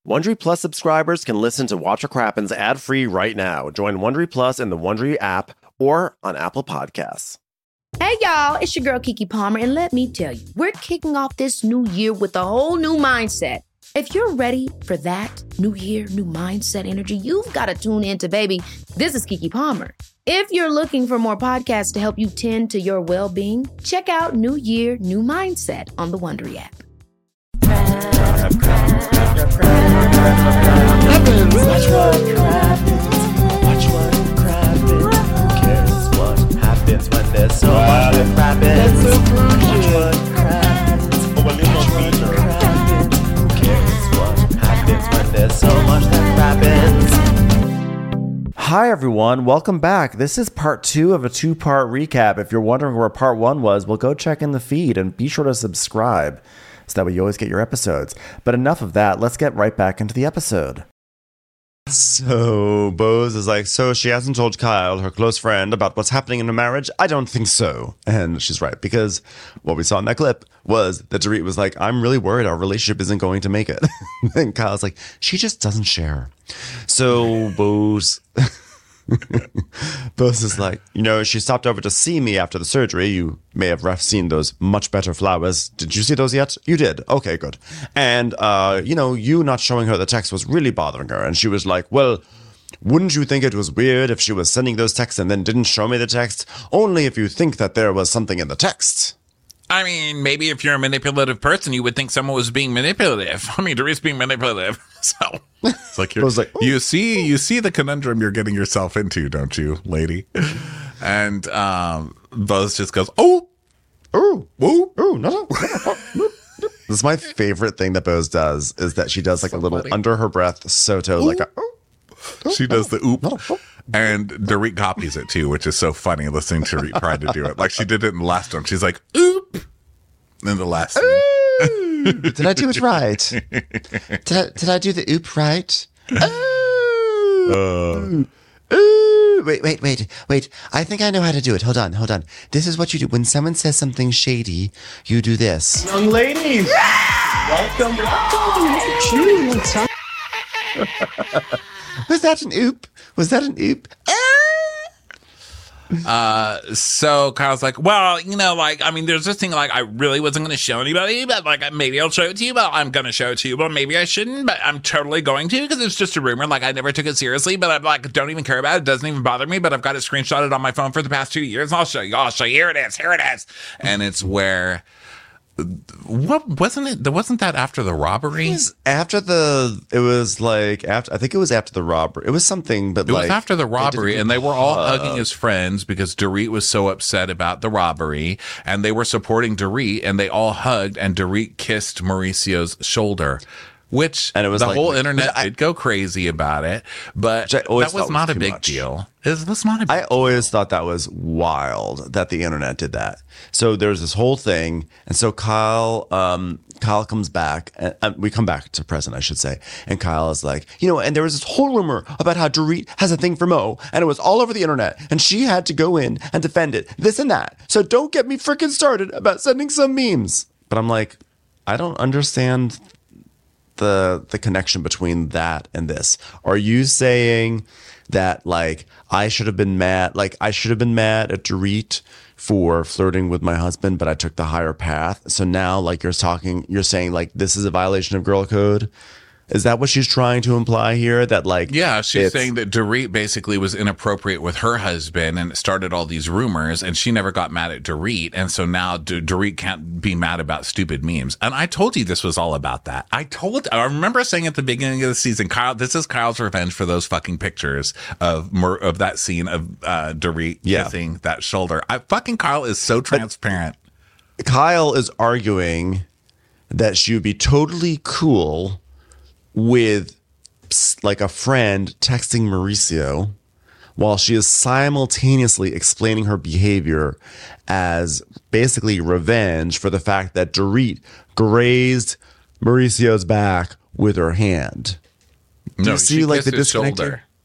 Wondery Plus subscribers can listen to Watch What Crappens ad-free right now. Join Wondery Plus in the Wondery app or on Apple Podcasts. Hey, y'all, it's your girl, Keke Palmer, and let me tell you, we're kicking off this new year with a whole new mindset. If you're ready for that new year, new mindset energy, you've got to tune in to, baby, This is Keke Palmer. If you're looking for more podcasts to help you tend to your well-being, check out New Year, New Mindset on the Wondery app. Watch what crappens. Who cares what happens when there's so much that crappens? Watch what crappens. Who cares what happens when there's so much that crappens? Hi everyone, welcome back. This is part 2 of a 2-part recap. If you're wondering where part 1 was, well, go check in the feed and be sure to subscribe so that way you always get your episodes. But enough of that, let's get right back into the episode. So Bose is like, so she hasn't told Kyle, her close friend, about what's happening in her marriage? I don't think so. And she's right, because what we saw in that clip was that Dorit was like, I'm really worried our relationship isn't going to make it. And Kyle's like, she just doesn't share. So Bose is like, she stopped over to see me after the surgery. You may have seen those much better flowers. Did you see those yet? You did. Okay, good. And, you not showing her the text was really bothering her. And she was like, well, wouldn't you think it was weird if she was sending those texts and then didn't show me the text? Only if you think that there was something in the text. I mean, maybe if you're a manipulative person, you would think someone was being manipulative. I mean, Dorit's being manipulative. So it's like, you see the conundrum you're getting yourself into, don't you, lady? And Bose just goes, no. This is my favorite thing that Bose does, is that she does like a little funny, under her breath Soto, like a she does the oop. And Dorit copies it too, which is so funny listening to Dorit try to do it. Like she did it in the last one. She's like, oop. In the last one. Did I do it right? Did I do the oop right? Wait. I think I know how to do it. Hold on. This is what you do. When someone says something shady, you do this. Young ladies, welcome. Was that an oop? So Kyle's like, well, there's this thing, like, I really wasn't going to show anybody, but like, maybe I'll show it to you, but I'm going to show it to you, but maybe I shouldn't, but I'm totally going to, because it's just a rumor. Like, I never took it seriously, but I'm like, don't even care about it. It doesn't even bother me, but I've got it screenshotted on my phone for the past 2 years. I'll show you. Here it is. And it's where, what wasn't it? Wasn't that after the robbery? I think it was after the robbery. It was something, but it was after the robbery, and they were all hugging as friends because Dorit was so upset about the robbery, and they were supporting Dorit, and they all hugged, and Dorit kissed Mauricio's shoulder. And it was the whole internet did go crazy about it, but that was not a big deal. I always thought that was wild that the internet did that. So there's this whole thing, and so Kyle comes back, and we come back to present, I should say, and Kyle is like, and there was this whole rumor about how Dorit has a thing for Mo, and it was all over the internet, and she had to go in and defend it, this and that. So don't get me freaking started about sending some memes. But I'm like, I don't understand the connection between that and this. Are you saying that like I should have been mad at Dorit for flirting with my husband, but I took the higher path? So now like you're saying like this is a violation of girl code? Is that what she's trying to imply here? That like, yeah, she's saying that Dorit basically was inappropriate with her husband and it started all these rumors, and she never got mad at Dorit, and so now Dorit can't be mad about stupid memes. And I told you this was all about that. I remember saying at the beginning of the season, Kyle, this is Kyle's revenge for those fucking pictures of that scene of Dorit kissing that shoulder. Kyle is so transparent. But Kyle is arguing that she would be totally cool with like a friend texting Mauricio while she is simultaneously explaining her behavior as basically revenge for the fact that Dorit grazed Mauricio's back with her hand. Do you see like the disconnect here?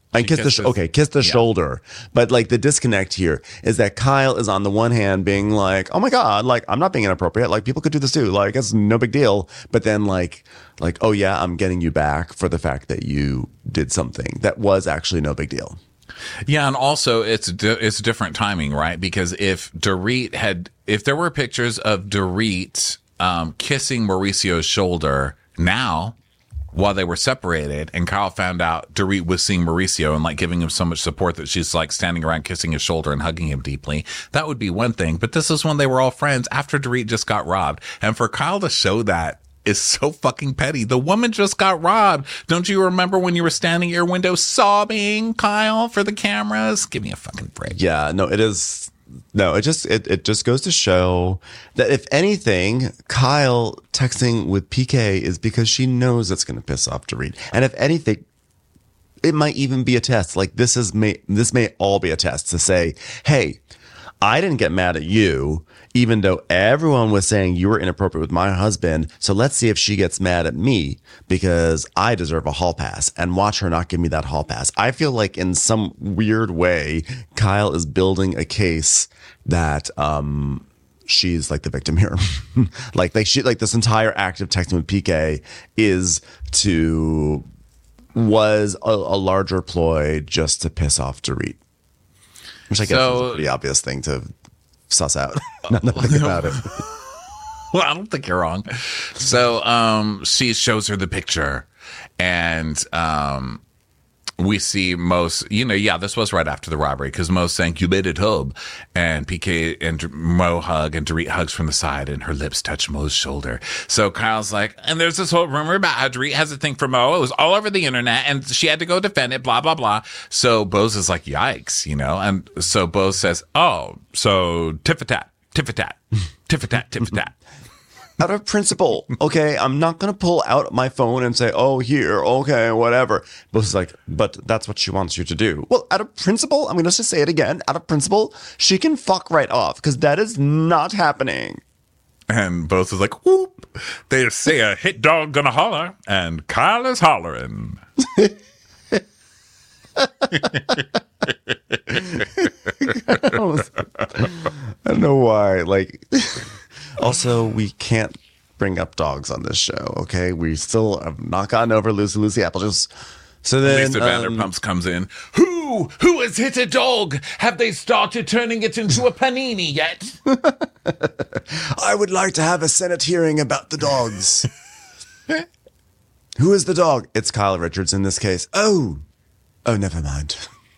And kiss the Yeah. shoulder. But like the disconnect here is that Kyle is on the one hand being like, oh my God, like I'm not being inappropriate. Like people could do this too. Like it's no big deal. But then like, oh yeah, I'm getting you back for the fact that you did something that was actually no big deal. Yeah, and also it's different timing, right? Because if there were pictures of Dorit kissing Mauricio's shoulder now, while they were separated, and Kyle found out Dorit was seeing Mauricio and like giving him so much support that she's like standing around kissing his shoulder and hugging him deeply, that would be one thing. But this is when they were all friends after Dorit just got robbed. And for Kyle to show that is so fucking petty. The woman just got robbed. Don't you remember when you were standing at your window sobbing, Kyle, for the cameras? Give me a fucking break. Yeah, no, it is. No, it just goes to show that if anything, Kyle texting with PK is because she knows it's going to piss off Dorit. And if anything, it might even be a test. Like this may all be a test to say, hey, I didn't get mad at you, even though everyone was saying you were inappropriate with my husband. So let's see if she gets mad at me because I deserve a hall pass, and watch her not give me that hall pass. I feel like in some weird way, Kyle is building a case that she's like the victim here. like this entire act of texting with PK was a larger ploy just to piss off Dorit. Which I guess is a pretty obvious thing to suss out. Now that I think about it. Well, I don't think you're wrong. So she shows her the picture, and we see Mo's, this was right after the robbery, because Mo's saying, you made it home. And PK and Mo hug, and Dorit hugs from the side, and her lips touch Mo's shoulder. So Kyle's like, and there's this whole rumor about how Dorit has a thing for Mo. It was all over the internet, and she had to go defend it, blah, blah, blah. So Bose is like, yikes, And so Bose says, oh, so tit-for-tat, tit-for-tat, tit-for-tat, tit-for-tat. Out of principle, okay, I'm not going to pull out my phone and say, oh, here, okay, whatever. Bose is like, but that's what she wants you to do. Well, out of principle, I'm going to just say it again. Out of principle, she can fuck right off because that is not happening. And Bose is like, whoop. They say a hit dog gonna holler, and Kyle is hollering. I don't know why. Like, also, we can't bring up dogs on this show, okay? We still have not gotten over Lucy Applejuice. So then Lisa Vanderpumps comes in. Who has hit a dog? Have they started turning it into a panini yet? I would like to have a Senate hearing about the dogs. Who is the dog? It's Kyle Richards in this case. Oh, never mind.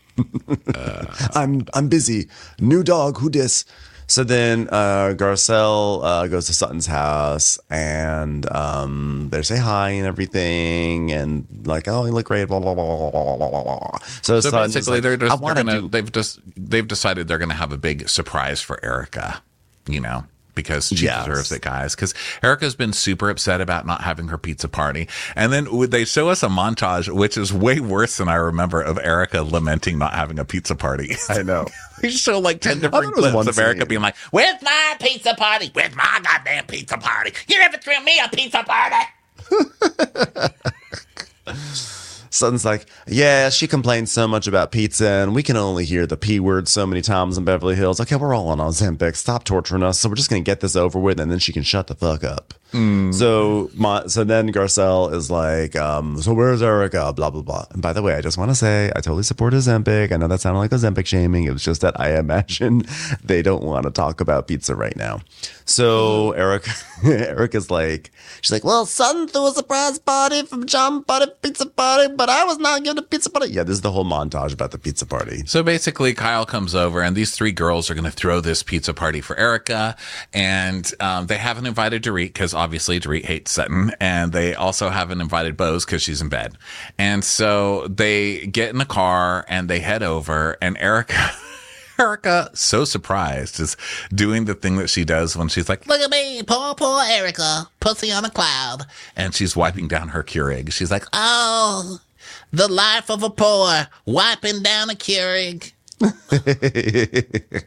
I'm busy. New dog, who dis? So then Garcelle goes to Sutton's house, and they say hi and everything, and like, oh, you look great, blah blah blah blah blah blah. So basically, like, they've decided they're gonna have a big surprise for Erica, because she deserves it, guys. Because Erica's been super upset about not having her pizza party. And then they show us a montage, which is way worse than I remember, of Erica lamenting not having a pizza party. I know. They show like 10 different clips of Erica being like, where's my pizza party? Where's my goddamn pizza party? You never threw me a pizza party. Sutton's like, yeah, she complains so much about pizza, and we can only hear the P word so many times in Beverly Hills. Okay, we're all on Ozempic. Stop torturing us. So we're just going to get this over with, and then she can shut the fuck up. So then Garcelle is like, so where's Erica? Blah, blah, blah. And by the way, I just want to say, I totally support Ozempic. I know that sounded like Ozempic shaming. It was just that I imagine they don't want to talk about pizza right now. So Erica's like, she's like, well, Sutton threw a surprise party from John Buddy pizza party, but I was not given a pizza party. Yeah, this is the whole montage about the pizza party. So basically, Kyle comes over, and these three girls are going to throw this pizza party for Erica, and they haven't invited Dorit because obviously Dorit hates Sutton, and they also haven't invited Bose because she's in bed. And so they get in the car and they head over, and Erica, so surprised, is doing the thing that she does when she's like, look at me, poor Erica, pussy on a cloud. And she's wiping down her Keurig. She's like, oh, the life of a poor, wiping down a Keurig.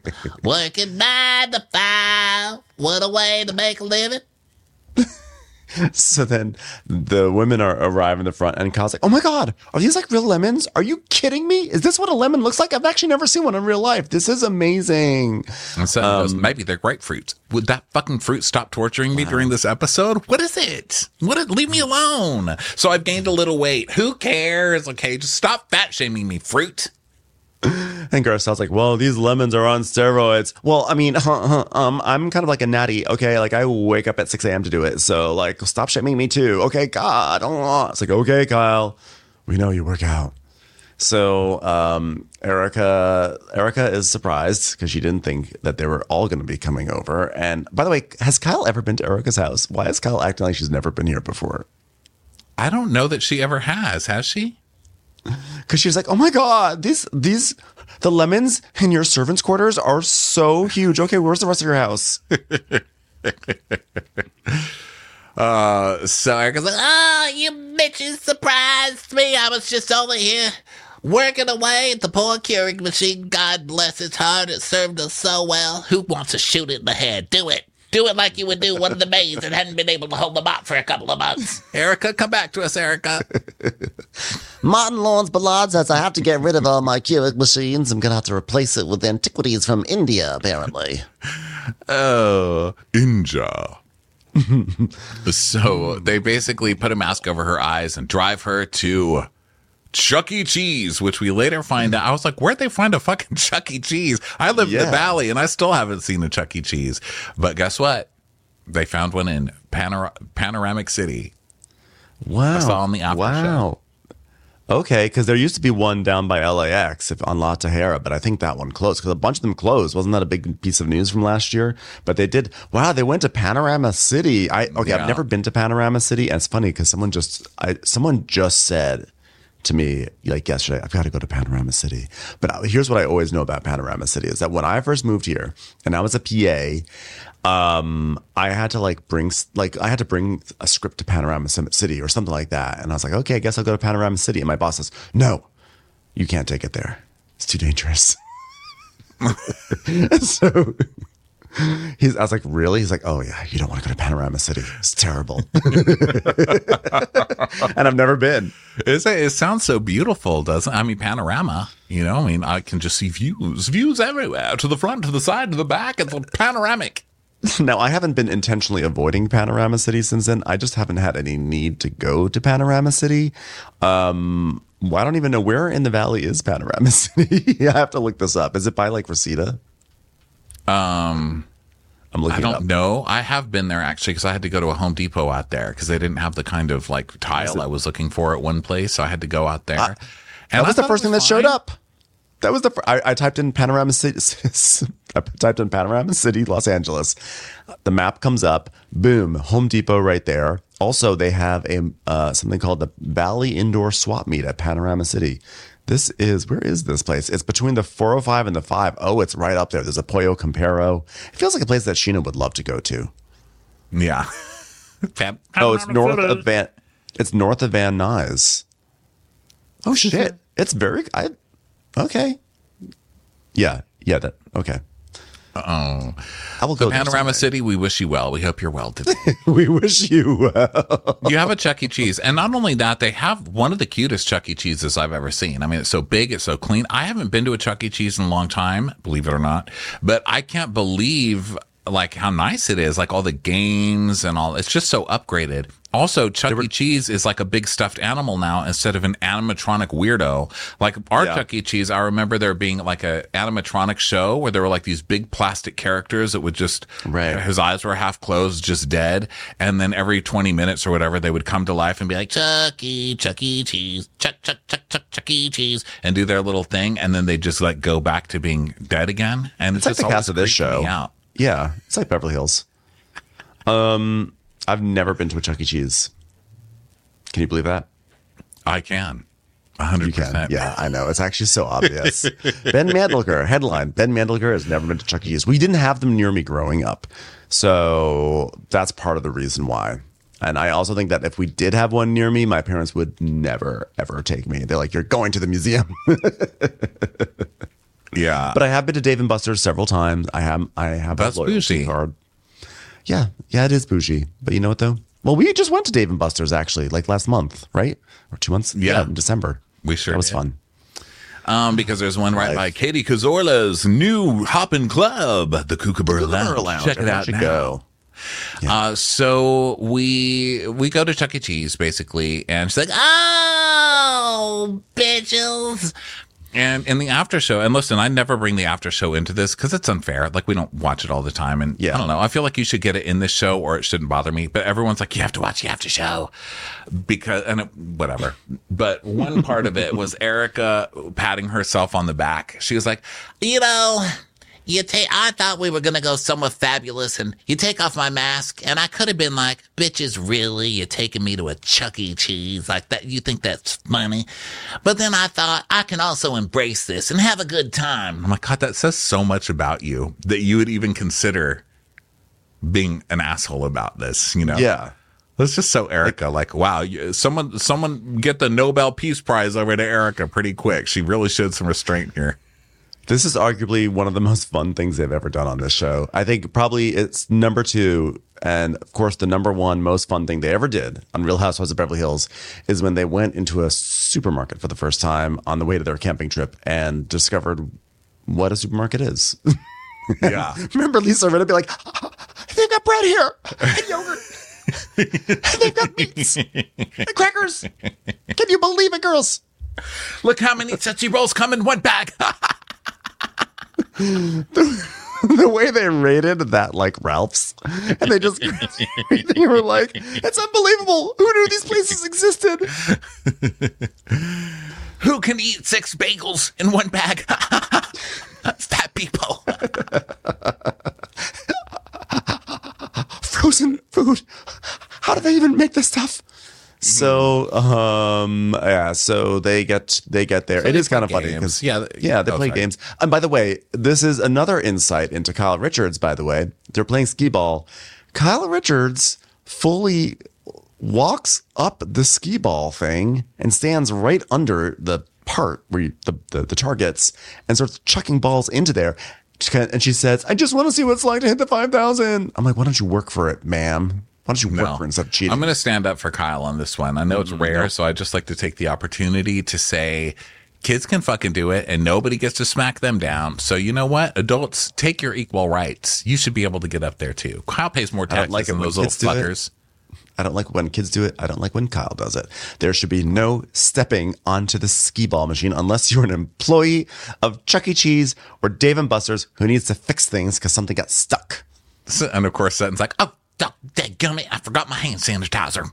Working 9 to 5. What a way to make a living. So then the women arrive in the front, and Kyle's like, "Oh my God, are these like real lemons? Are you kidding me? Is this what a lemon looks like? I've actually never seen one in real life. This is amazing." And so he goes, maybe they're grapefruits. Would that fucking fruit stop torturing me during this episode? What is it? Leave me alone. So I've gained a little weight. Who cares? Okay, just stop fat shaming me, fruit. And Garcelle's like, "Well, these lemons are on steroids." Well, I mean, I'm kind of like a natty, okay? Like I wake up at 6 a.m. to do it. So like, stop shaming me too. Okay, God. It's like, okay, Kyle, we know you work out. So Erica is surprised because she didn't think that they were all going to be coming over. And by the way, has Kyle ever been to Erica's house? Why is Kyle acting like she's never been here before? I don't know that she ever has she? Because she was like, "Oh my God, the lemons in your servants' quarters are so huge. Okay, where's the rest of your house?" So Erica's like, "Oh, you bitches surprised me. I was just over here working away at the poor curing machine. God bless its heart. It served us so well. Who wants to shoot it in the head? Do it. Do it like you would do one of the maids that hadn't been able to hold the mop for a couple of months. Erica, come back to us, Erica." Martin Lawrence Ballard says I have to get rid of all my Keurig machines. I'm going to have to replace it with antiquities from India, apparently. Oh, Inja. So they basically put a mask over her eyes and drive her to Chuck E. Cheese, which we later find out. I was like, where'd they find a fucking Chuck E. Cheese? I live in the Valley and I still haven't seen a Chuck E. Cheese. But guess what? They found one in Panoramic City. Wow. I saw on the Apple show. Okay, because there used to be one down by LAX on La Tejera, but I think that one closed because a bunch of them closed. Wasn't that a big piece of news from last year? But they did. Wow, they went to Panorama City. I've never been to Panorama City, and it's funny because someone just said to me like yesterday, "I've got to go to Panorama City." But here's what I always know about Panorama City is that when I first moved here and I was a PA, I had to bring a script to Panorama City or something like that. And I was like, okay, I guess I'll go to Panorama City. And my boss says, "No, you can't take it there. It's too dangerous." So I was like, "Really?" He's like, "Oh yeah, you don't want to go to Panorama City. It's terrible." And I've never been. It sounds so beautiful, doesn't it? I mean, panorama, I can just see views everywhere, to the front, to the side, to the back. It's panoramic. Now, I haven't been intentionally avoiding Panorama City since then. I just haven't had any need to go to Panorama City. I don't even know where in the Valley is Panorama City. I have to look this up. Is it by Reseda? I'm looking. I don't know. I have been there actually because I had to go to a Home Depot out there because they didn't have the kind of tile I was looking for at one place. So I had to go out there. And that was the first thing that showed up. That was I typed in Panorama City. I typed in Panorama City, Los Angeles. The map comes up. Boom, Home Depot right there. Also, they have something called the Valley Indoor Swap Meet at Panorama City. Where is this place? It's between the 405 and the 5. Oh, it's right up there. There's a Pollo Campero. It feels like a place that Sheena would love to go to. Yeah. It's north of Van Nuys. Oh shit! It's very. Okay. Yeah. Okay. Oh, I will go. Panorama City, we wish you well. We hope you're well today. We wish you well. You have a Chuck E. Cheese. And not only that, they have one of the cutest Chuck E. Cheeses I've ever seen. I mean, it's so big, it's so clean. I haven't been to a Chuck E. Cheese in a long time, believe it or not. But I can't believe how nice it is, all the games and all. It's just so upgraded. Also, Chuck E. Cheese is like a big stuffed animal now instead of an animatronic weirdo. Chuck E. Cheese, I remember there being a animatronic show where there were these big plastic characters that would just, his eyes were half closed, just dead. And then every 20 minutes or whatever, they would come to life and be like, Chuck E. Cheese, Chuck E. Cheese, and do their little thing. And then they just go back to being dead again. And it's like the cast of this show. Yeah, it's like Beverly Hills. I've never been to a Chuck E. Cheese. Can you believe that? I can. 100%. Yeah, I know. It's actually so obvious. Ben Mandelker, headline. Ben Mandelker has never been to Chuck E. Cheese. We didn't have them near me growing up. So that's part of the reason why. And I also think that if we did have one near me, my parents would never, ever take me. They're like, "You're going to the museum." Yeah. But I have been to Dave & Buster's several times. I have That's a loyalty bougie. card. Yeah, it is bougie. But you know what, though? Well, we just went to Dave & Buster's actually, like last month, right? Or 2 months? Yeah. In December. We sure That was did. fun. Because there's one right by Katie Cazorla's new hoppin' club, the Kookaburra Lounge. Check it out now. Go. So we go to Chuck E. Cheese basically, and she's like, "Oh, bitches!" And in the after show, and listen, I never bring the after show into this because it's unfair. Like, we don't watch it all the time, and I don't know. I feel like you should get it in this show, or it shouldn't bother me. But everyone's like, "You have to watch the after show," whatever. But one part of it was Erica patting herself on the back. She was like, I thought we were going to go somewhere fabulous, and you take off my mask, and I could have been like, bitches, really? You're taking me to a Chuck E. Cheese like that? You think that's funny? But then I thought, I can also embrace this and have a good time. I'm like, God, that says so much about you that you would even consider being an asshole about this, Yeah. That's just so Erica. Like, wow, someone get the Nobel Peace Prize over to Erica pretty quick. She really showed some restraint here. This is arguably one of the most fun things they've ever done on this show. I think probably it's number 2. And of course, the number 1 most fun thing they ever did on Real Housewives of Beverly Hills is when they went into a supermarket for the first time on the way to their camping trip and discovered what a supermarket is. Yeah. Remember Lisa Rinna be like, they've got bread here and yogurt. And they've got meats and crackers. Can you believe it, girls? Look how many Tootsie Rolls come in one bag. The way they rated that, like Ralph's, and they just they were like, "It's unbelievable! Who knew these places existed?" Who can eat 6 bagels in one bag? Fat people. Frozen food. How do they even make this stuff? So, so they get there. So it they is kind of play funny games. because they play games. And by the way, this is another insight into Kyle Richards. By the way, they're playing skee ball. Kyle Richards fully walks up the skee ball thing and stands right under the part where the targets and starts chucking balls into there. And she says, "I just want to see what it's like to hit the 5,000." I'm like, "Why don't you work for it, ma'am? Why don't you work for it instead of cheating?" I'm going to stand up for Kyle on this one. I know it's rare, so I just like to take the opportunity to say kids can fucking do it and nobody gets to smack them down. So you know what? Adults, take your equal rights. You should be able to get up there too. Kyle pays more taxes than those little fuckers. I don't like when kids do it. I don't like when Kyle does it. There should be no stepping onto the skee ball machine unless you're an employee of Chuck E. Cheese or Dave & Buster's who needs to fix things because something got stuck. And of course, Sutton's like, "Oh, dadgummit, I forgot my hand sanitizer."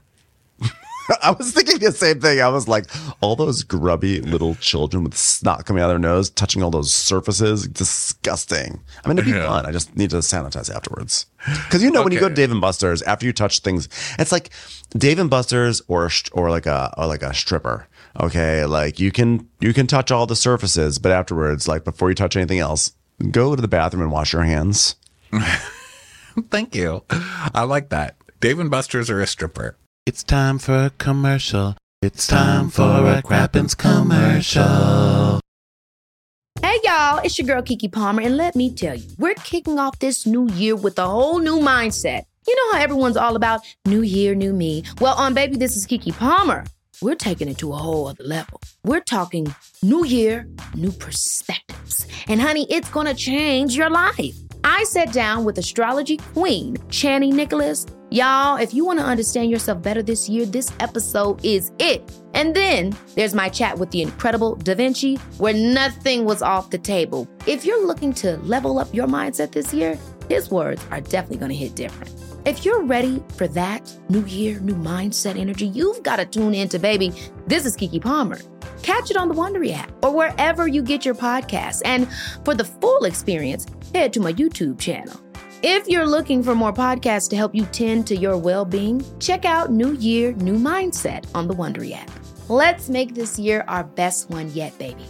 I was thinking the same thing. I was like, all those grubby little children with snot coming out of their nose, touching all those surfaces. Disgusting. I mean, it'd be fun. I just need to sanitize afterwards. Because when you go to Dave & Buster's, after you touch things, it's like Dave & Buster's or like a stripper. Okay, like you can touch all the surfaces, but afterwards, like before you touch anything else, go to the bathroom and wash your hands. Thank you. I like that. Dave & Buster's or a stripper. It's time for a commercial. It's time for a Crappens commercial. Hey y'all, it's your girl Keke Palmer, and let me tell you, we're kicking off this new year with a whole new mindset. You know how everyone's all about new year, new me? Well, on Baby, This is Keke Palmer. We're taking it to a whole other level. We're talking new year, new perspectives. And honey, it's gonna change your life. I sat down with astrology queen, Chani Nicholas. Y'all, if you want to understand yourself better this year, this episode is it. And then there's my chat with the incredible Da Vinci, where nothing was off the table. If you're looking to level up your mindset this year, his words are definitely going to hit different. If you're ready for that new year, new mindset energy, you've got to tune into Baby, This is Keke Palmer. Catch it on the Wondery app or wherever you get your podcasts. And for the full experience, head to my YouTube channel. If you're looking for more podcasts to help you tend to your well-being, check out New Year, New Mindset on the Wondery app. Let's make this year our best one yet, baby.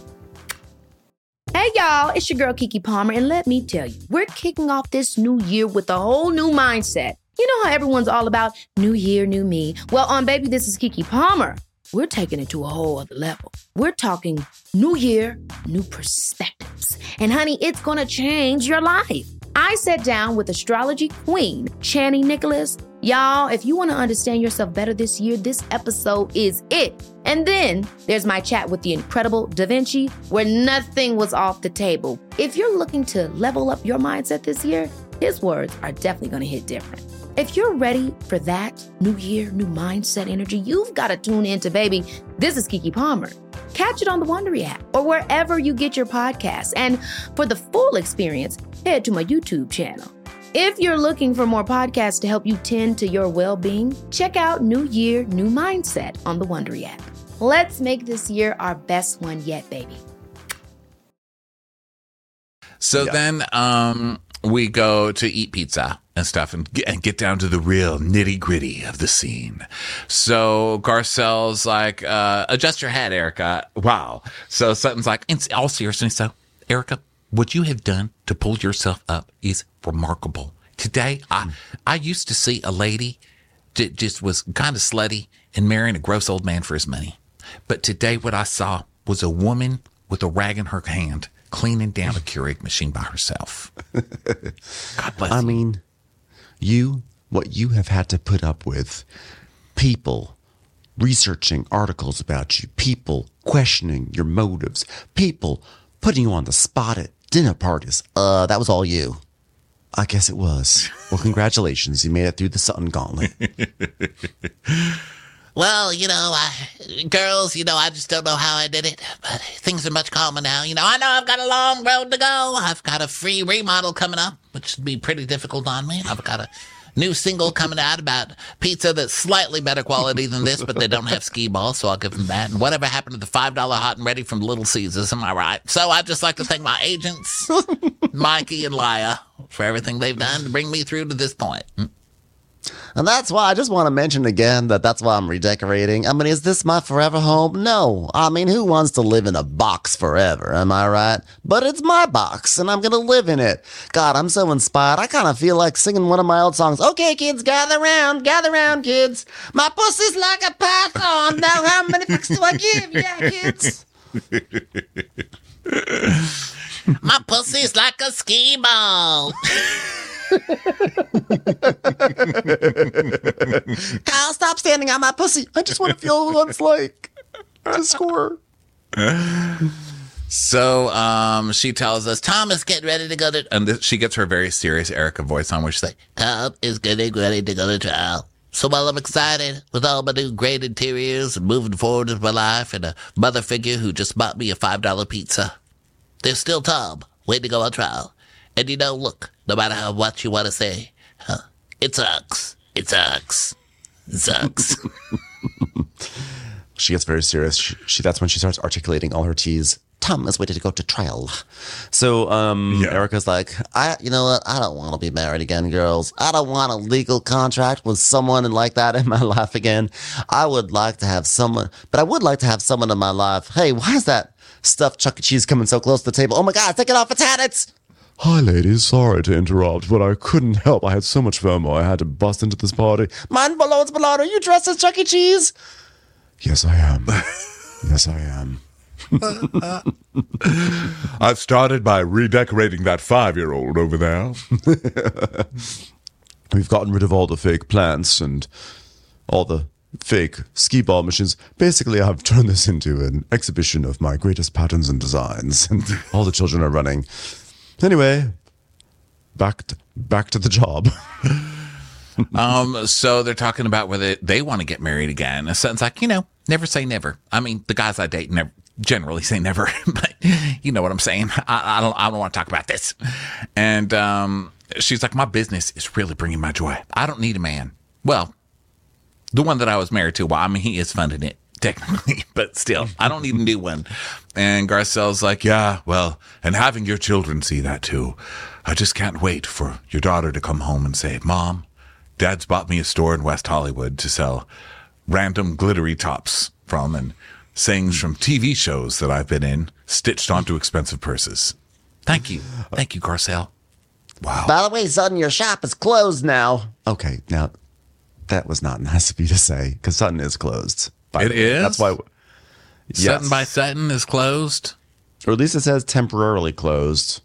Hey y'all, it's your girl Keke Palmer, and let me tell you, we're kicking off this new year with a whole new mindset. You know how everyone's all about new year, new me? Well, on Baby, This is Keke Palmer. We're taking it to a whole other level. We're talking new year, new perspectives. And honey, it's gonna change your life. I sat down with astrology queen, Chani Nicholas. Y'all, if you want to understand yourself better this year, this episode is it. And then there's my chat with the incredible Da Vinci, where nothing was off the table. If you're looking to level up your mindset this year, his words are definitely going to hit different. If you're ready for that new year, new mindset energy, you've got to tune into, baby. This is Keke Palmer. Catch it on the Wondery app or wherever you get your podcasts. And for the full experience, head to my YouTube channel. If you're looking for more podcasts to help you tend to your well-being, check out New Year, New Mindset on the Wondery app. Let's make this year our best one yet, baby. So then we go to eat pizza and stuff and get down to the real nitty gritty of the scene. So Garcelle's like, adjust your head, Erica. Wow. So Sutton's like, in all seriousness, so Erica, what you have done to pull yourself up is remarkable. Today, I used to see a lady that just was kind of slutty and marrying a gross old man for his money. But today what I saw was a woman with a rag in her hand cleaning down a Keurig machine by herself. God bless you. I mean, what you have had to put up with, people researching articles about you, people questioning your motives, people putting you on the spot at dinner parties. That was all you. I guess it was. Well, congratulations. You made it through the Sutton Gauntlet. Well, girls, I just don't know how I did it, but things are much calmer now. I know I've got a long road to go. I've got a free remodel coming up, which would be pretty difficult on me. I've got a new single coming out about pizza that's slightly better quality than this, but they don't have skee balls, so I'll give them that. And whatever happened to the $5 hot and ready from Little Caesars, am I right? So I'd just like to thank my agents, Mikey and Laya, for everything they've done to bring me through to this point. And that's why I just want to mention again that's why I'm redecorating. I mean, is this my forever home? No. I mean, who wants to live in a box forever? Am I right? But it's my box, and I'm going to live in it. God, I'm so inspired. I kind of feel like singing one of my old songs. Okay, kids, gather round, kids. My pussy's like a python. Now how many fucks do I give? Yeah, kids. My pussy's like a skee ball. Kyle, stop standing on my pussy. I just want to feel what it's like to score. So she tells us Tom is getting ready to go to, and she gets her very serious Erica voice on, which she's like, Tom is getting ready to go to trial. So while I'm excited with all my new great interiors and moving forward with my life and a mother figure who just bought me a $5 pizza, there's still Tom waiting to go on trial. And look, no matter how much you want to say, it sucks. It sucks. It sucks. She gets very serious. That's when she starts articulating all her T's. Tom is waiting to go to trial. So Erica's like, you know what? I don't want to be married again, girls. I don't want a legal contract with someone like that in my life again. I would like to have someone, but I would like to have someone in my life. Hey, why is that stuffed Chuck E. Cheese coming so close to the table? Oh my God, take it off its head. Hi, ladies. Sorry to interrupt, but I couldn't help. I had so much FOMO. I had to bust into this party. Man, Balloons, Ballon, are you dressed as Chuck E. Cheese? Yes, I am. Yes, I am. I've started by redecorating that 5-year-old over there. We've gotten rid of all the fake plants and all the fake skee ball machines. Basically, I've turned this into an exhibition of my greatest patterns and designs, and all the children are running. Anyway, back to the job. So they're talking about whether they want to get married again. And Sutton's like, never say never. I mean, the guys I date never generally say never, but you know what I'm saying. I don't want to talk about this. And she's like, my business is really bringing my joy. I don't need a man. Well, the one that I was married to, he is funding it. Technically, but still, I don't need a new one. And Garcelle's like, yeah, well, and having your children see that too. I just can't wait for your daughter to come home and say, Mom, Dad's bought me a store in West Hollywood to sell random glittery tops from and sayings from TV shows that I've been in, stitched onto expensive purses. Thank you. Thank you, Garcelle. Wow. By the way, Sutton, your shop is closed now. Okay, now, that was not nice of you to say, because Sutton is closed. It is? That's why. Sutton by Sutton is closed? Or at least it says temporarily closed.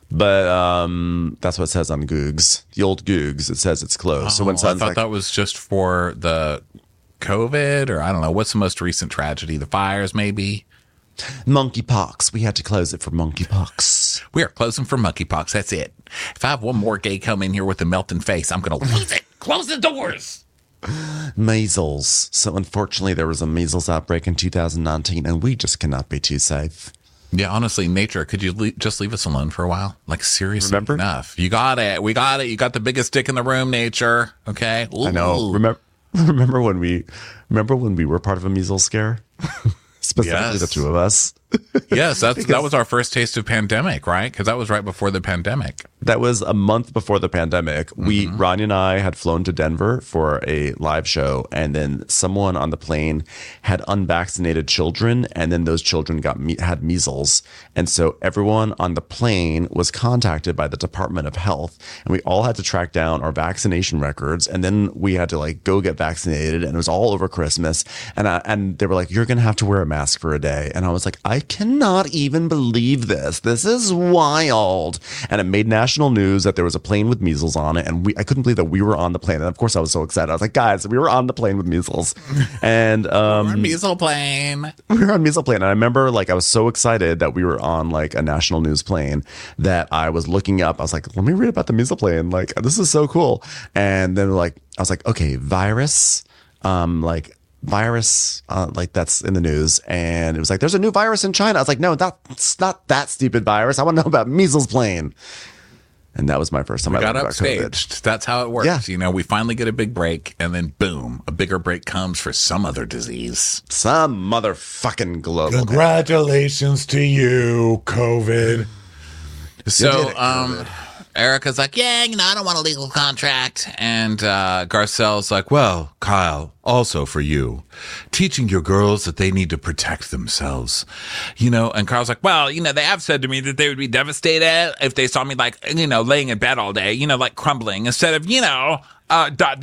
But that's what it says on Googs. The old Googs, it says it's closed. So when I someone's thought like, that was just for the COVID, or I don't know. What's the most recent tragedy? The fires, maybe? monkeypox, we had to close it for monkeypox. We are closing for monkeypox. That's it. If I have one more gay come in here with a melting face, I'm going to lose it. Close the doors. Measles. So unfortunately, there was a measles outbreak in 2019, and we just cannot be too safe. Yeah, honestly, nature, could you just leave us alone for a while? Like, seriously, Remember? enough. You got it. We got it. You got the biggest dick in the room, nature. Okay? Ooh. I know. Remember when we were part of a measles scare? Specifically, Yes. the two of us. Yes, that was our first taste of pandemic, right? Because that was right before the pandemic. That was a month before the pandemic. Ronnie and I had flown to Denver for a live show, and then someone on the plane had unvaccinated children, and then those children had measles, and so everyone on the plane was contacted by the Department of Health, and we all had to track down our vaccination records, and then we had to go get vaccinated, and it was all over Christmas, and they were like, "You're gonna have to wear a mask for a day," and I was like, "I cannot even believe this. This is wild," and it made national news that there was a plane with measles on it, and I couldn't believe that we were on the plane. And of course I was so excited. I was like, guys, we were on the plane with measles. And We're measles plane. we were on measles plane. And I remember I was so excited that we were on a national news plane that I was looking up. I was like, let me read about the measles plane. This is so cool. And then I was like, okay, virus, that's in the news, and it was like, there's a new virus in China. I was like, no, that's not that stupid virus. I want to know about measles plane. And that was my first time We I got learned about COVID. upstaged. That's how it works. Yeah. You know, we finally get a big break, and then boom, a bigger break comes for some other disease. Some motherfucking global. Congratulations to you, COVID. So, Erica's like, yeah, I don't want a legal contract. And Garcelle's like, well, Kyle, also for you, teaching your girls that they need to protect themselves. And Carl's like, well, they have said to me that they would be devastated if they saw me laying in bed all day, crumbling, instead of, the ...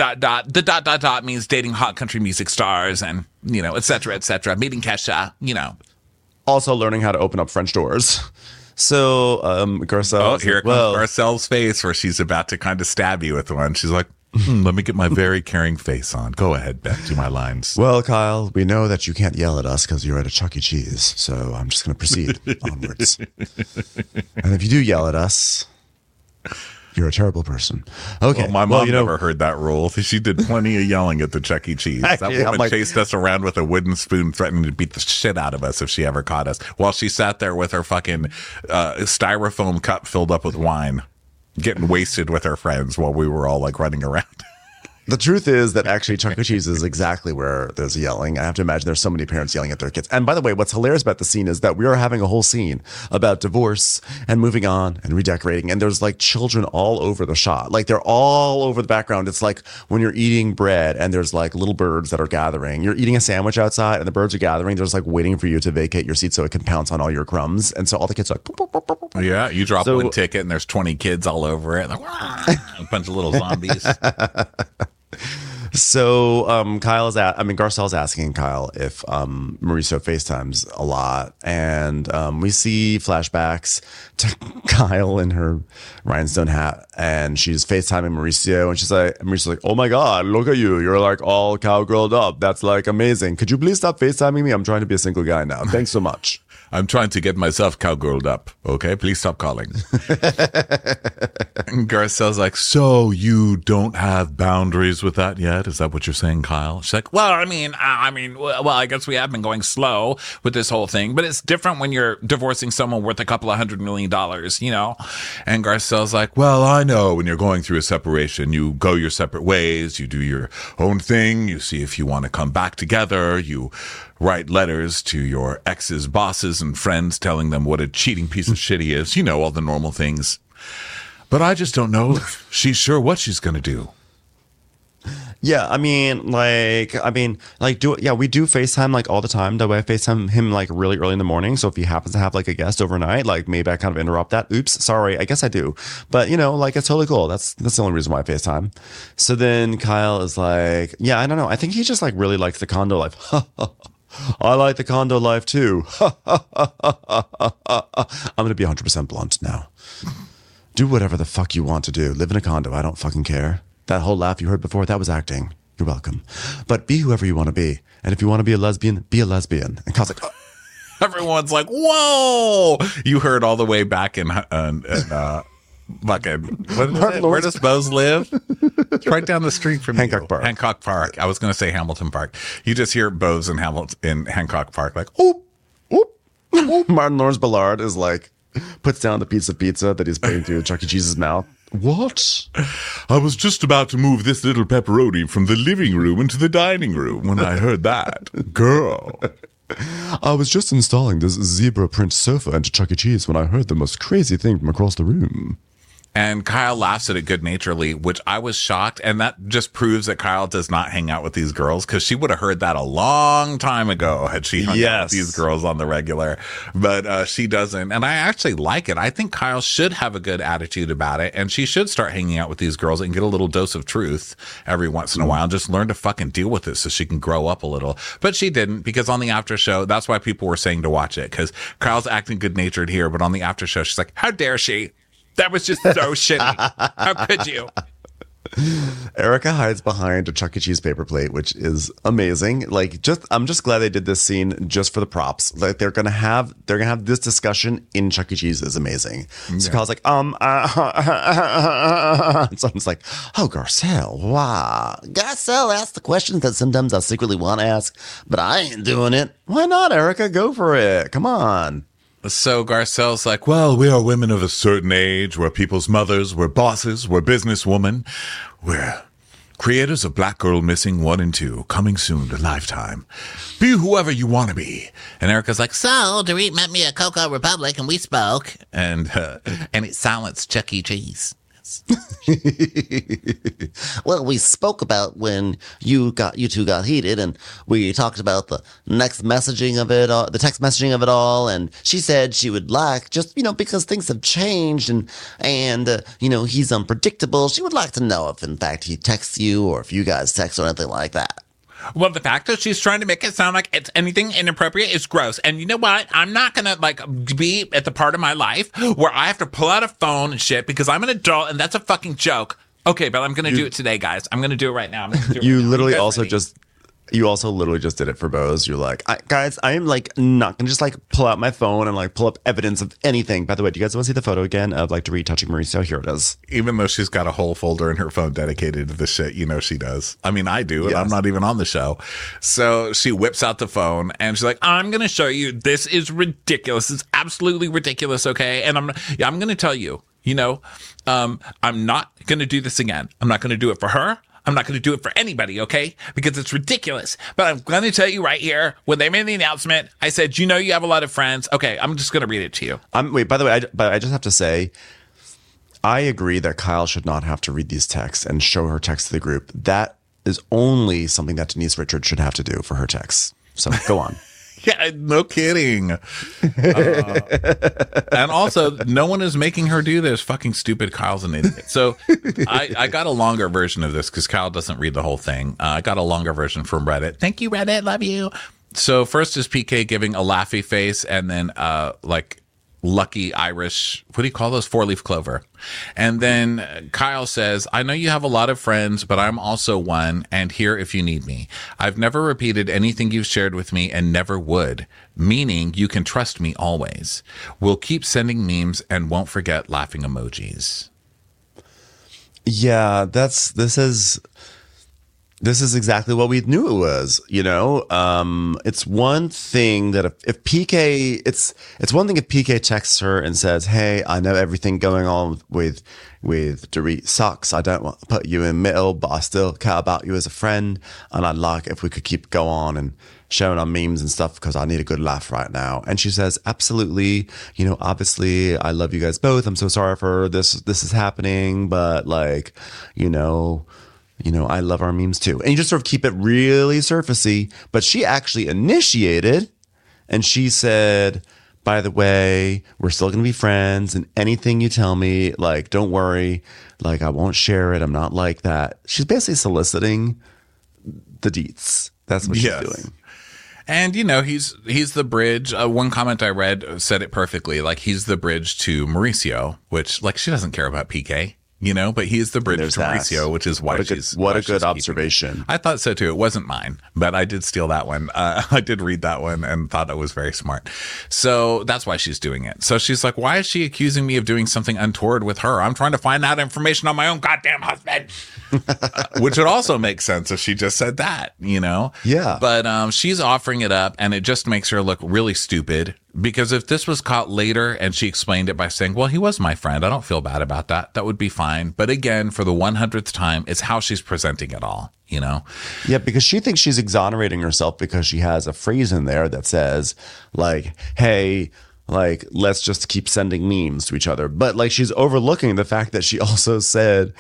means dating hot country music stars and, et cetera, meeting Kesha, Also learning how to open up French doors. So, Garcelle. Oh, here comes Garcelle's face where she's about to kind of stab you with one. She's like, let me get my very caring face on. Go ahead, back to my lines. Well, Kyle, we know that you can't yell at us because you're at a Chuck E. Cheese. So I'm just going to proceed onwards. And if you do yell at us, you're a terrible person. Okay. Well, my mom never heard that rule. She did plenty of yelling at the Chuck E. Cheese. That woman chased us around with a wooden spoon, threatening to beat the shit out of us if she ever caught us, while she sat there with her fucking styrofoam cup filled up with wine, getting wasted with her friends while we were all running around. The truth is that actually Chuck E. Cheese is exactly where there's yelling. I have to imagine there's so many parents yelling at their kids. And by the way, what's hilarious about the scene is that we are having a whole scene about divorce and moving on and redecorating. And there's children all over the shot. They're all over the background. It's like when you're eating bread and there's little birds that are gathering. You're eating a sandwich outside and the birds are gathering. They're just waiting for you to vacate your seat so it can pounce on all your crumbs. And so all the kids are like, "Pop, pop, pop, pop." Yeah, you drop one ticket and there's 20 kids all over it. A bunch of little zombies. So Garcelle's asking Kyle if Mauricio FaceTimes a lot, and we see flashbacks to Kyle in her rhinestone hat, and she's FaceTiming Mauricio, and Mauricio's like, "Oh my God, look at you! You're all cowgirled up. That's amazing. Could you please stop FaceTiming me? I'm trying to be a single guy now. Thanks so much." I'm trying to get myself cowgirled up. Okay, please stop calling. And Garcelle's like, so you don't have boundaries with that yet? Is that what you're saying, Kyle? She's like, well, I guess we have been going slow with this whole thing, but it's different when you're divorcing someone worth a couple of $100 million, And Garcelle's like, well, I know when you're going through a separation, you go your separate ways, you do your own thing, you see if you want to come back together, you write letters to your ex's bosses and friends telling them what a cheating piece of shit he is. All the normal things. But I just don't know if she's sure what she's going to do. Yeah, we do FaceTime all the time. That way I FaceTime him really early in the morning. So if he happens to have a guest overnight, maybe I kind of interrupt that. Oops, sorry, I guess I do. But it's totally cool. That's the only reason why I FaceTime. So then Kyle is like, yeah, I don't know. I think he just really likes the condo life. I like the condo life too. I'm going to be 100% blunt now. Do whatever the fuck you want to do. Live in a condo. I don't fucking care. That whole laugh you heard before, that was acting. You're welcome. But be whoever you want to be. And if you want to be a lesbian, be a lesbian. And Kyle's like, Everyone's like, whoa! You heard all the way back in fucking, where does Bose live? It's right down the street from Hancock Park. Hancock Park. I was going to say Hamilton Park. You just hear Bose in Hancock Park, like, oh, Martin Lawrence Ballard is like, puts down the piece of pizza that he's putting through Chuck E. Cheese's mouth. What? I was just about to move this little pepperoni from the living room into the dining room when I heard that. Girl. I was just installing this zebra print sofa into Chuck E. Cheese when I heard the most crazy thing from across the room. And Kyle laughs at it good-naturedly, which I was shocked. And that just proves that Kyle does not hang out with these girls, because she would have heard that a long time ago had she hung out with these girls on the regular. But she doesn't. And I actually like it. I think Kyle should have a good attitude about it. And she should start hanging out with these girls and get a little dose of truth every once in a while and just learn to fucking deal with it so she can grow up a little. But she didn't, because on the after show, that's why people were saying to watch it, because Kyle's acting good-natured here. But on the after show, she's like, how dare she? That was just so shitty. How could you? Erica hides behind a Chuck E. Cheese paper plate, which is amazing. Like, I'm just glad they did this scene just for the props. Like, they're gonna have this discussion in Chuck E. Cheese is amazing. So Kyle's like, and someone's like, oh, Garcelle, wow. Garcelle asks the questions that sometimes I secretly want to ask, but I ain't doing it. Why not, Erica? Go for it. Come on. So Garcelle's like, Well, we are women of a certain age. We're people's mothers. We're bosses. We're businesswomen. We're creators of Black Girl Missing 1 and 2, coming soon to Lifetime. Be whoever you want to be. and Erica's like, So, Dorit met me at Cocoa Republic and we spoke. and it silenced Chuck E. Cheese. Well, we spoke about when you two got heated, and we talked about the text messaging of it all, and she said she would like, just, because things have changed and he's unpredictable, she would like to know if in fact he texts you or if you guys text or anything like that. Well, the fact that she's trying to make it sound like it's anything inappropriate is gross. And you know what? I'm not going to be at the part of my life where I have to pull out a phone and shit because I'm an adult and that's a fucking joke. Okay, but I'm going to do it today, guys. I'm going to do it right now. You also literally just did it for Bose. You're like, guys, I am like not gonna just like pull out my phone and like pull up evidence of anything. By the way, do you guys want to see the photo again of like Dorit touching Mauricio? Here it is. Even though she's got a whole folder in her phone dedicated to this shit, she does. I mean, I do, and I'm not even on the show. So she whips out the phone and she's like, I'm going to show you. This is ridiculous. It's absolutely ridiculous. Okay. And I'm going to tell you, I'm not going to do this again. I'm not going to do it for her. I'm not going to do it for anybody, okay? Because it's ridiculous. But I'm going to tell you right here, when they made the announcement, I said, you have a lot of friends. Okay, I'm just going to read it to you. Wait, by the way, I just have to say, I agree that Kyle should not have to read these texts and show her text to the group. That is only something that Denise Richards should have to do for her texts. So go on. Yeah, no kidding. And also, no one is making her do this. Fucking stupid Kyle's an idiot. So I got a longer version of this because Kyle doesn't read the whole thing. I got a longer version from Reddit. Thank you, Reddit. Love you. So first is PK giving a laughy face and then lucky Irish, what do you call those? 4-leaf clover. And then Kyle says, I know you have a lot of friends, but I'm also one, and here if you need me. I've never repeated anything you've shared with me and never would, meaning you can trust me always. We'll keep sending memes and won't forget laughing emojis. Yeah, this is exactly what we knew it was, it's one thing that if PK, it's one thing if PK texts her and says, hey, I know everything going on with Dorit sucks. I don't want to put you in middle, but I still care about you as a friend. And I'd like if we could keep going on and showing our memes and stuff because I need a good laugh right now. And she says, absolutely, obviously I love you guys both. I'm so sorry for this is happening, but I love our memes too. And you just sort of keep it really surfacey. But she actually initiated and she said, by the way, we're still going to be friends and anything you tell me, don't worry, I won't share it. I'm not like that. She's basically soliciting the deets. That's what she's doing. And, you know, he's the bridge. One comment I read said it perfectly. Like, he's the bridge to Mauricio, which, like, she doesn't care about PK, you know, but he's the bridge to Mauricio, which is why she's... What a good observation. I thought so, too. It wasn't mine, but I did steal that one. I did read that one and thought it was very smart. So that's why she's doing it. So she's like, why is she accusing me of doing something untoward with her? I'm trying to find out information on my own goddamn husband. Which would also make sense if she just said that, you know? Yeah. But she's offering it up, and it just makes her look really stupid. Because if this was caught later and she explained it by saying, well, he was my friend, I don't feel bad about that, that would be fine. But again, for the 100th time, it's how she's presenting it all, you know? Yeah, because she thinks she's exonerating herself because she has a phrase in there that says, like, hey, like, let's just keep sending memes to each other. But, like, she's overlooking the fact that she also said,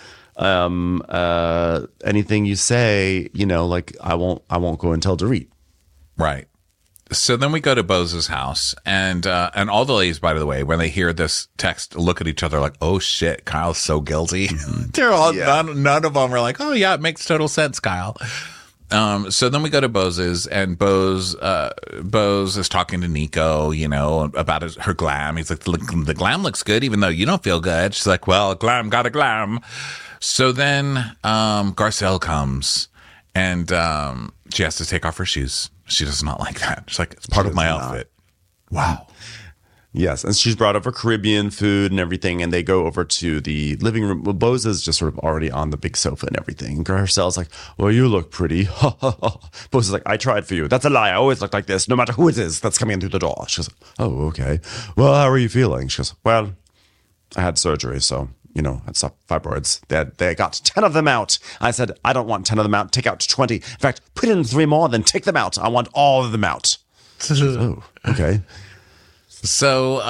anything you say, you know, like, I won't go and tell Dorit. Right. So then we go to Bose's house, and all the ladies, by the way, when they hear this text, look at each other like, "Oh shit, Kyle's so guilty." They're all none of them are like, "Oh yeah, it makes total sense, Kyle." So then we go to Bose's, and Bose is talking to Nico, you know, about her glam. He's like, "The glam looks good, even though you don't feel good." She's like, "Well, glam got a glam." So then Garcelle comes, and she has to take off her shoes. She does not like that. She's like, it's part of my outfit. Wow. Yes. And she's brought over Caribbean food and everything. And they go over to the living room. Well, Bose is just sort of already on the big sofa and everything. And Garcelle's like, well, you look pretty. Bose is like, I tried for you. That's a lie. I always look like this, no matter who it is that's coming in through the door. She goes, oh, okay. Well, how are you feeling? She goes, well, I had surgery, so... you know, it's fibroids. They got 10 of them out. I said, I don't want 10 of them out. Take out 20. In fact, put in 3 more, then take them out. I want all of them out. Oh, okay. So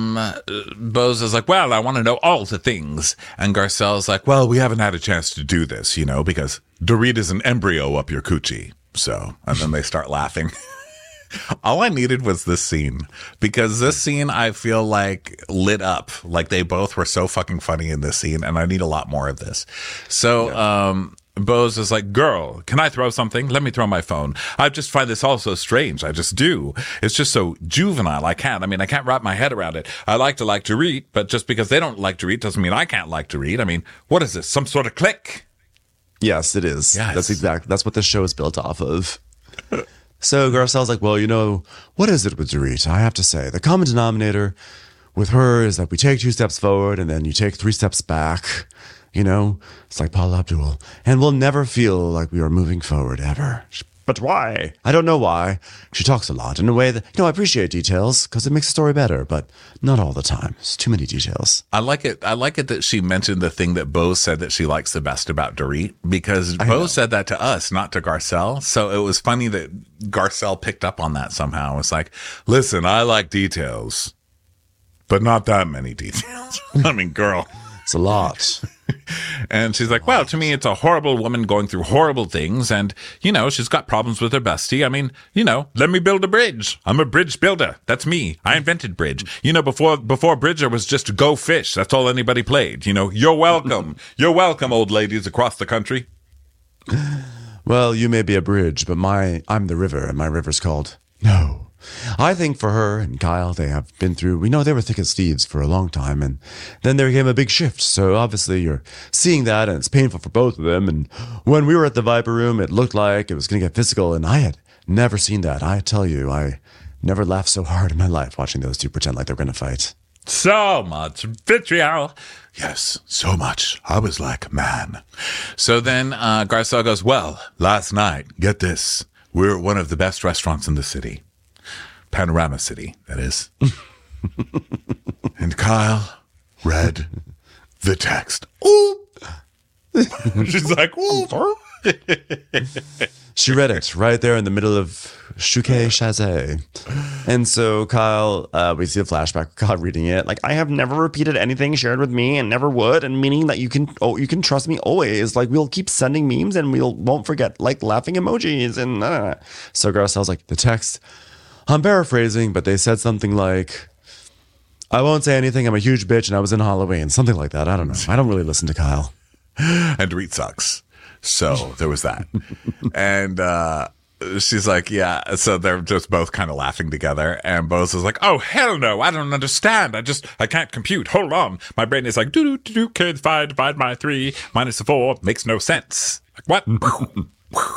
Bose is like, well, I want to know all the things. And Garcelle's like, well, we haven't had a chance to do this, you know, because Dorit is an embryo up your coochie. So, and then they start laughing. All I needed was this scene, because this scene I feel like lit up. Like they both were so fucking funny in this scene, and I need a lot more of this. So Bose is like, girl, can I throw something? Let me throw my phone. I just find this all so strange. I just do. It's just so juvenile. I can't wrap my head around it. I like Dorit, but just because they don't like Dorit doesn't mean I can't like Dorit. I mean, what is this? Some sort of clique? Yes, it is. Yes. That's what this show is built off of. So Garcelle's like, well, you know, what is it with Dorit? I have to say, the common denominator with her is that we take 2 steps forward and then you take 3 steps back. You know, it's like Paula Abdul. And we'll never feel like we are moving forward ever. But why? I don't know why. She talks a lot in a way that, you know, I appreciate details because it makes the story better, but not all the time. It's too many details. I like it that she mentioned the thing that Bose said that she likes the best about Dorit, because Bose said that to us, not to Garcelle. So it was funny that Garcelle picked up on that somehow. It's like, listen, I like details, but not that many details. I mean, girl. It's a lot. And she's like, well, to me, it's a horrible woman going through horrible things. And, you know, she's got problems with her bestie. I mean, you know, let me build a bridge. I'm a bridge builder. That's me. I invented bridge. You know, before bridge, there was just go fish. That's all anybody played. You know, you're welcome. You're welcome, old ladies across the country. Well, you may be a bridge, but I'm the river, and my river's called No. I think for her and Kyle, they have been through, we know they were thick as thieves for a long time, and then there came a big shift. So obviously you're seeing that, and it's painful for both of them. And when we were at the Viper Room, it looked like it was going to get physical, and I had never seen that. I tell you, I never laughed so hard in my life watching those two pretend like they were going to fight. So much vitriol. Yes, so much. I was like, man. So then Garcelle goes, well, last night, get this, we're at one of the best restaurants in the city. Panorama City, that is. And Kyle read the text. Ooh. She's like, ooh. She read it right there in the middle of Chouquet Chazé. And so Kyle, we see a flashback of Kyle reading it. Like, I have never repeated anything shared with me and never would. And meaning that you can trust me always. Like, we'll keep sending memes and won't forget, like, laughing emojis. And so Garcelle's like, the text... I'm paraphrasing, but they said something like, I won't say anything, I'm a huge bitch, and I was in Halloween. Something like that. I don't know. I don't really listen to Kyle. And Dorit sucks. So there was that. And she's like, yeah. So they're just both kind of laughing together. And Bose is like, oh, hell no. I don't understand. I can't compute. Hold on. My brain is like, okay, divide by 3 minus 4 makes no sense. Like, what?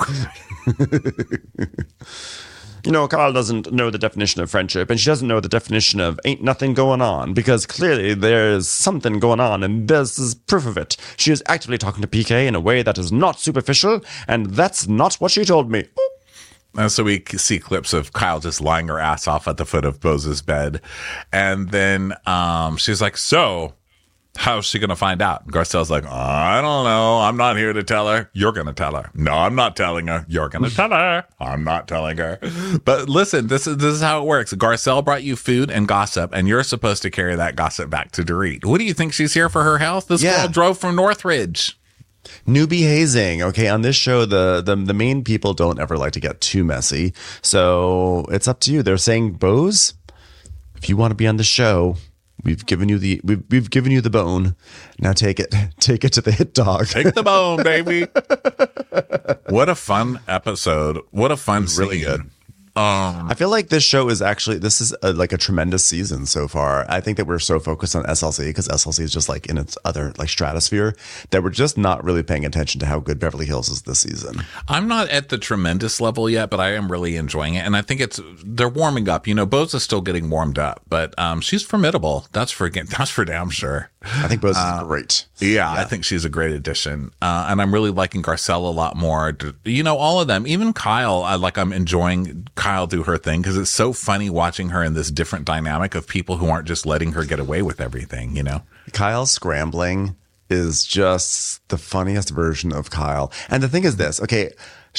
You know, Kyle doesn't know the definition of friendship, and she doesn't know the definition of ain't nothing going on, because clearly there's something going on, and this is proof of it. She is actively talking to PK in a way that is not superficial, and that's not what she told me. And so we see clips of Kyle just lying her ass off at the foot of Bose's bed. And then she's like, so how's she going to find out? Garcelle's like, I don't know. I'm not here to tell her. You're going to tell her. No, I'm not telling her. You're going to tell her. I'm not telling her. But listen, this is how it works. Garcelle brought you food and gossip, and you're supposed to carry that gossip back to Dorit. What do you think? She's here for her health? This girl drove from Northridge. Newbie hazing. Okay, on this show, the main people don't ever like to get too messy. So it's up to you. They're saying, Bose, if you want to be on the show, we've given you the bone. Now take it to the hit dog. Take the bone, baby. What a fun episode. What a fun scene. Really good. I feel like this show is actually, this is like a tremendous season so far. I think that we're so focused on SLC because SLC is just like in its other like stratosphere that we're just not really paying attention to how good Beverly Hills is this season. I'm not at the tremendous level yet, but I am really enjoying it. And I think they're warming up. You know, Bose is still getting warmed up, but she's formidable. That's for damn sure. I think Bose is great. Yeah, I think she's a great addition. And I'm really liking Garcelle a lot more. You know, all of them, even Kyle, I'm enjoying Kyle do her thing because it's so funny watching her in this different dynamic of people who aren't just letting her get away with everything, you know? Kyle scrambling is just the funniest version of Kyle. And the thing is this, okay,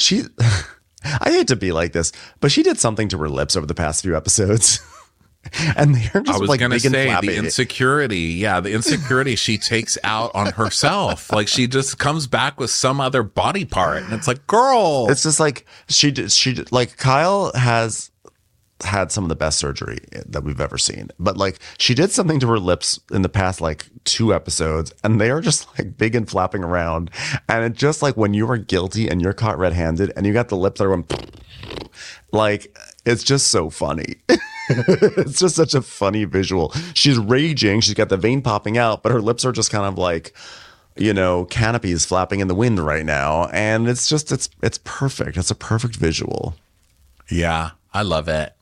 I hate to be like this, but she did something to her lips over the past few episodes. And they're just like big and flappy. The insecurity she takes out on herself. Like she just comes back with some other body part, and it's like, girl. It's just like she like Kyle has had some of the best surgery that we've ever seen, but like she did something to her lips in the past like 2 episodes, and they are just like big and flapping around, and it's just like when you are guilty and you're caught red-handed and you got the lips that are going like, it's just so funny. It's just such a funny visual. She's raging. She's got the vein popping out, but her lips are just kind of like, you know, canopies flapping in the wind right now. And it's just, it's perfect. It's a perfect visual. Yeah, I love it.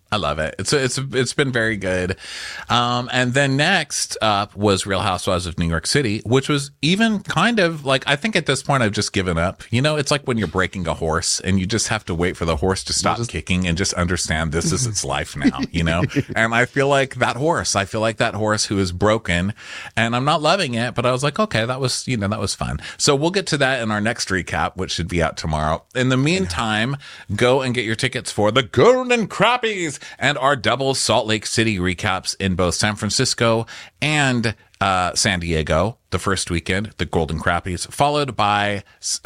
It's been very good. And then next up was Real Housewives of New York City, which was even kind of like, I think at this point I've just given up. You know, it's like when you're breaking a horse and you just have to wait for the horse to stop kicking and just understand this is its life now, you know? And I feel like that horse who is broken, and I'm not loving it, but I was like, okay, that was fun. So we'll get to that in our next recap, which should be out tomorrow. In the meantime, go and get your tickets for the Golden Crappies and our double Salt Lake City recaps in both San Francisco and San Diego. The first weekend, the Golden Crappies, followed by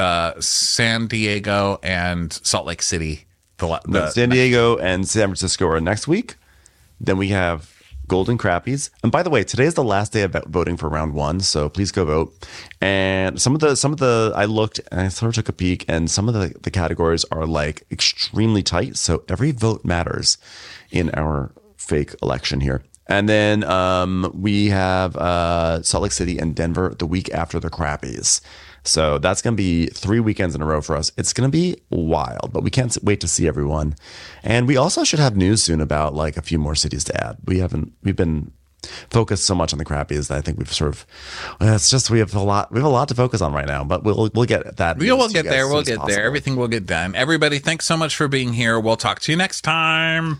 San Diego and Salt Lake City. San Diego and San Francisco are next week. Then we have Golden Crappies. And by the way, today is the last day of voting for round 1, so please go vote. And some of the I looked and I sort of took a peek, and some of the categories are like extremely tight. So every vote matters in our fake election here. And then we have Salt Lake City and Denver the week after the Crappies. So that's going to be 3 weekends in a row for us. It's going to be wild, but we can't wait to see everyone. And we also should have news soon about like a few more cities to add. We've been focused so much on the Crappies that I think we've sort of, it's just, we have a lot to focus on right now, but we'll get that. We'll get there. Everything will get done. Everybody, thanks so much for being here. We'll talk to you next time.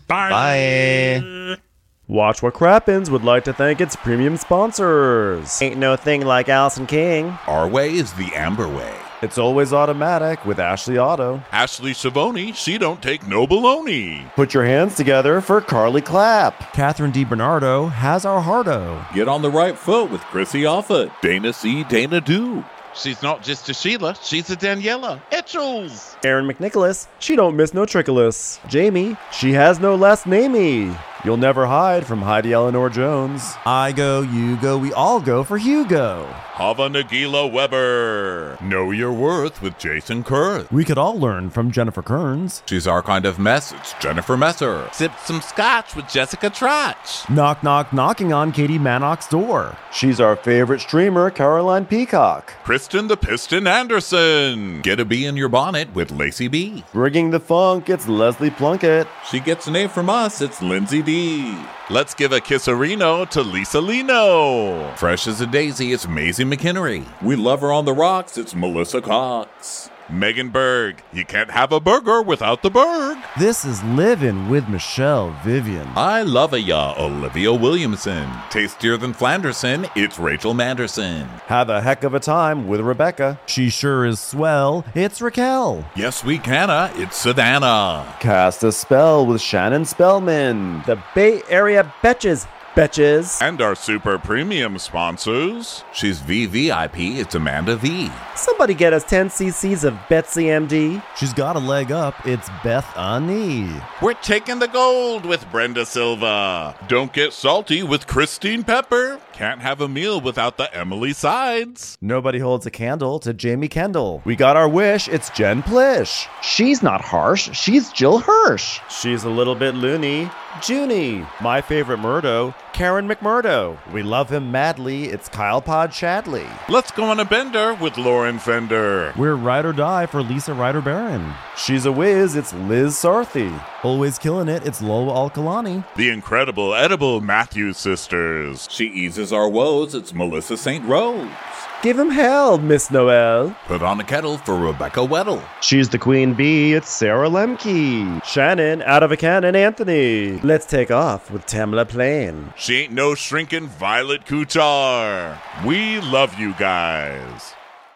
Bye. Watch What Crappens would like to thank its premium sponsors. Ain't no thing like Allison King. Our way is the Amber way. It's always automatic with Ashley Auto. Ashley Savoni, she don't take no baloney. Put your hands together for Carly Clapp. Catherine DiBernardo has our hearto. Get on the right foot with Chrissy Offutt. Dana C. Dana Do. She's not just a Sheila, she's a Daniela. Etchels. Aaron McNicholas, she don't miss no trickolas. Jamie, she has no last namey. You'll never hide from Heidi Eleanor Jones. I go, you go, we all go for Hugo. Hava Nagila Weber. Know Your Worth with Jason Kurth. We could all learn from Jennifer Kearns. She's our kind of mess. It's Jennifer Messer. Sip some scotch with Jessica Trotch. Knock, knock, knocking on Katie Mannock's door. She's our favorite streamer, Caroline Peacock. Kristen the Piston Anderson. Get a bee in your bonnet with Lacey B. Bringing the funk, it's Leslie Plunkett. She gets an A from us. It's Lindsay D. Let's give a kisserino to Lisa Lino. Fresh as a daisy, it's Maisie McHenry. We love her on the rocks. It's Melissa Cox. Megan Berg. You can't have a burger without the Berg. This is Livin' with Michelle Vivian. I love ya, Olivia Williamson. Tastier than Flanderson, it's Rachel Manderson. Have a heck of a time with Rebecca. She sure is swell, it's Raquel. Yes, we canna, it's Savannah. Cast a spell with Shannon Spellman. The Bay Area Betches. And our super premium sponsors. She's VVIP, it's Amanda V. Somebody get us 10 cc's of Betsy MD. She's got a leg up, it's Beth Ani. We're taking the gold with Brenda Silva. Don't get salty with Christine Pepper. Can't have a meal without the Emily Sides. Nobody holds a candle to Jamie Kendall. We got our wish, it's Jen Plish. She's not harsh, she's Jill Hirsch. She's a little bit loony. Junie. My favorite Murdo, Karen McMurdo. We love him madly, it's Kyle Pod Shadley. Let's go on a bender with Lauren Fender. We're ride or die for Lisa Ryder Barron. She's a whiz, it's Liz Sarthy. Always killing it, it's Lola Alkalani. The incredible edible Matthews sisters. She eases our woes, it's Melissa St. Rose. Give him hell, Miss Noel. Put on a kettle for Rebecca Weddle. She's the queen bee, it's Sarah Lemke. Shannon, out of a cannon, Anthony. Let's take off with Tamla Plain. She ain't no shrinking Violet Kuchar. We love you guys.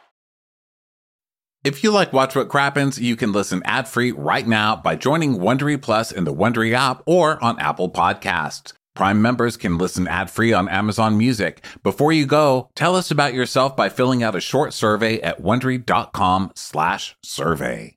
If you like Watch What Crappens, you can listen ad-free right now by joining Wondery Plus in the Wondery app or on Apple Podcasts. Prime members can listen ad-free on Amazon Music. Before you go, tell us about yourself by filling out a short survey at Wondery.com/survey.